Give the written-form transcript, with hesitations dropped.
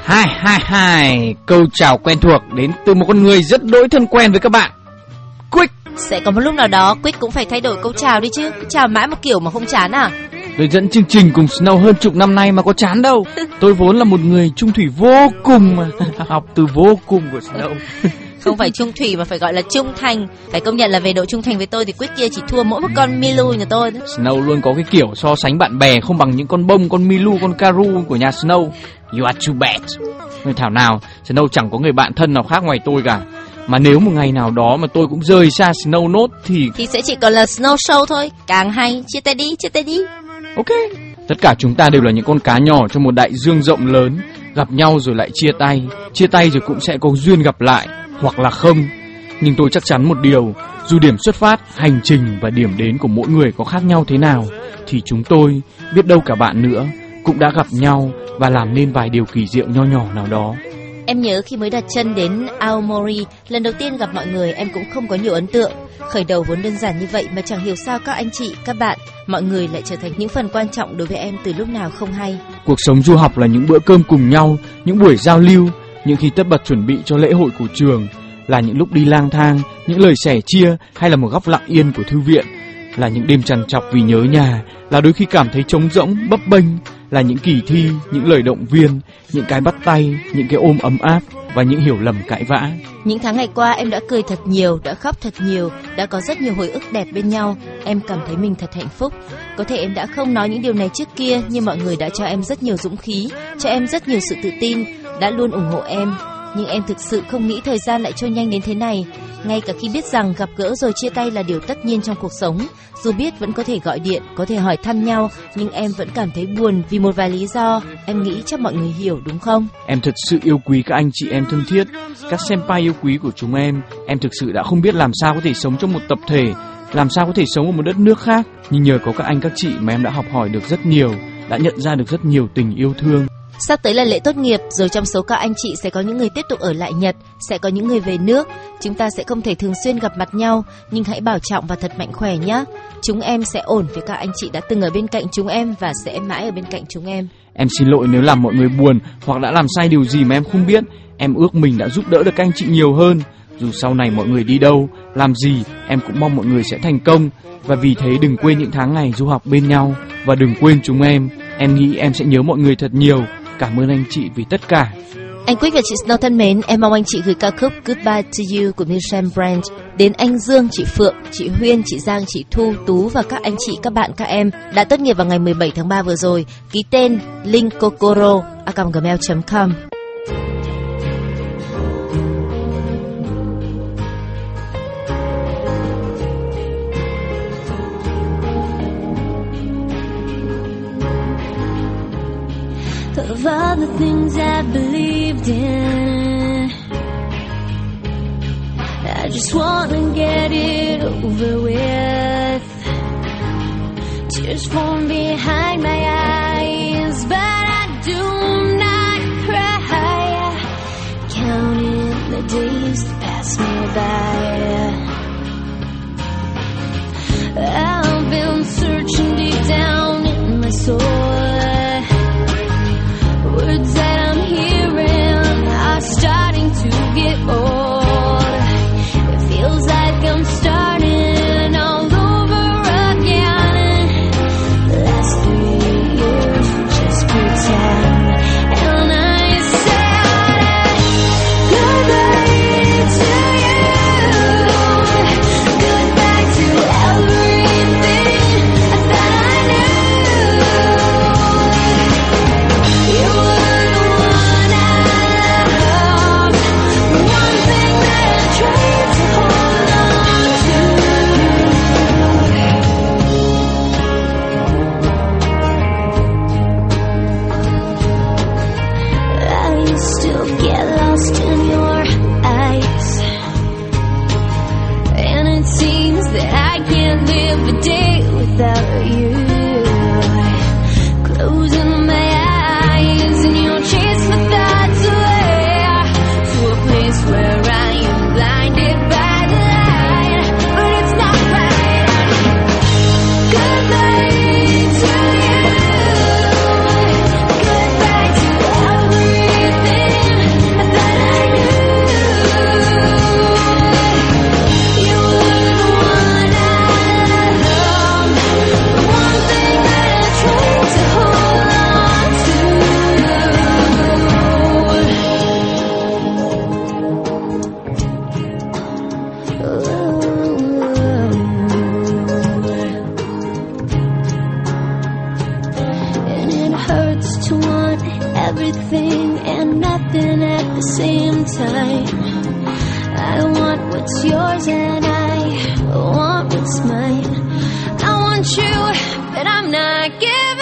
Hai, câu chào quen thuộc đến từ một con người rất đỗi thân quen với các bạn, Quick. Sẽ có một lúc nào đó Quick cũng phải thay đổi câu chào đi chứ. Chào mãi một kiểu mà không chán à? Tôi dẫn chương trình cùng Snow hơn chục năm nay mà có chán đâu. Tôi vốn là một người trung thủy vô cùng mà. Học từ vô cùng của Snow. Không phải trung thủy mà phải gọi là trung thành. Phải công nhận là về độ trung thành với tôi thì Quick kia chỉ thua mỗi một con Milu nhà tôi. Snow luôn có cái kiểu so sánh bạn bè không bằng những con bông, con Milu, con Karu của nhà Snow. You are too bad. Thảo nào Snow chẳng có người bạn thân nào khác ngoài tôi cả. Mà nếu một ngày nào đó mà tôi cũng rời xa Snow nốt thì sẽ chỉ còn là Snow Show thôi. Càng hay, chia tay đi. Ok. Tất cả chúng ta đều là những con cá nhỏ trong một đại dương rộng lớn, gặp nhau rồi lại chia tay rồi cũng sẽ có duyên gặp lại, hoặc là không. Nhưng tôi chắc chắn một điều, dù điểm xuất phát, hành trình và điểm đến của mỗi người có khác nhau thế nào, thì chúng tôi, biết đâu cả bạn nữa, cũng đã gặp nhau và làm nên vài điều kỳ diệu nho nhỏ nào đó. Em nhớ khi mới đặt chân đến Aomori, lần đầu tiên gặp mọi người em cũng không có nhiều ấn tượng. Khởi đầu vốn đơn giản như vậy mà chẳng hiểu sao các anh chị, các bạn, mọi người lại trở thành những phần quan trọng đối với em từ lúc nào không hay. Cuộc sống du học là những bữa cơm cùng nhau, những buổi giao lưu, những khi tất bật chuẩn bị cho lễ hội của trường, là những lúc đi lang thang, những lời sẻ chia hay là một góc lặng yên của thư viện, là những đêm trằn trọc vì nhớ nhà, là đôi khi cảm thấy trống rỗng, bấp bênh, là những kỳ thi, những lời động viên, những cái bắt tay, những cái ôm ấm áp và những hiểu lầm cãi vã. Những tháng ngày qua em đã cười thật nhiều, đã khóc thật nhiều, đã có rất nhiều hồi ức đẹp bên nhau. Em cảm thấy mình thật hạnh phúc. Có thể em đã không nói những điều này trước kia, nhưng mọi người đã cho em rất nhiều dũng khí, cho em rất nhiều sự tự tin, đã luôn ủng hộ em. Nhưng em thực sự không nghĩ thời gian lại trôi nhanh đến thế này. Ngay cả khi biết rằng gặp gỡ rồi chia tay là điều tất nhiên trong cuộc sống, dù biết vẫn có thể gọi điện, có thể hỏi thăm nhau, nhưng em vẫn cảm thấy buồn vì một vài lý do. Em nghĩ chắc mọi người hiểu đúng không? Em thật sự yêu quý các anh chị em thân thiết, các senpai yêu quý của chúng em. Em thực sự đã không biết làm sao có thể sống trong một tập thể, làm sao có thể sống ở một đất nước khác. Nhưng nhờ có các anh các chị mà em đã học hỏi được rất nhiều, đã nhận ra được rất nhiều tình yêu thương. Sắp tới là lễ tốt nghiệp, rồi trong số các anh chị sẽ có những người tiếp tục ở lại Nhật, sẽ có những người về nước. Chúng ta sẽ không thể thường xuyên gặp mặt nhau, nhưng hãy bảo trọng và thật mạnh khỏe nhé. Chúng em sẽ ổn vì các anh chị đã từng ở bên cạnh chúng em và sẽ mãi ở bên cạnh chúng em. Em xin lỗi nếu làm mọi người buồn hoặc đã làm sai điều gì mà em không biết. Em ước mình đã giúp đỡ được các anh chị nhiều hơn. Dù sau này mọi người đi đâu, làm gì, em cũng mong mọi người sẽ thành công. Và vì thế đừng quên những tháng ngày du học bên nhau. Và đừng quên chúng em. Em nghĩ em sẽ nhớ mọi người thật nhiều. Cảm ơn anh chị vì tất cả. Anh Quick và chị Snow thân mến, em mong anh chị gửi ca khúc Goodbye to You của Michelle Branch đến anh Dương, chị Phượng, chị Huyên, chị Giang, chị Thu, Tú và các anh chị, các bạn, các em đã tốt nghiệp vào ngày 17 tháng 3 vừa rồi. Ký tên linkkokoro@gmail.com. Of all the things I believed in, I just wanna get it over with. Tears form behind my eyes, but I do not cry. Counting the days that pass me by. I've been searching deep down in my soul. Words that I'm hearing are starting to get old. It feels like I'm starting all over again. The last 3 years were just pretend. And I said goodbye to you, goodbye to everything. everything and nothing at the same time. I want what's yours and I want what's mine. I want you, but I'm not giving.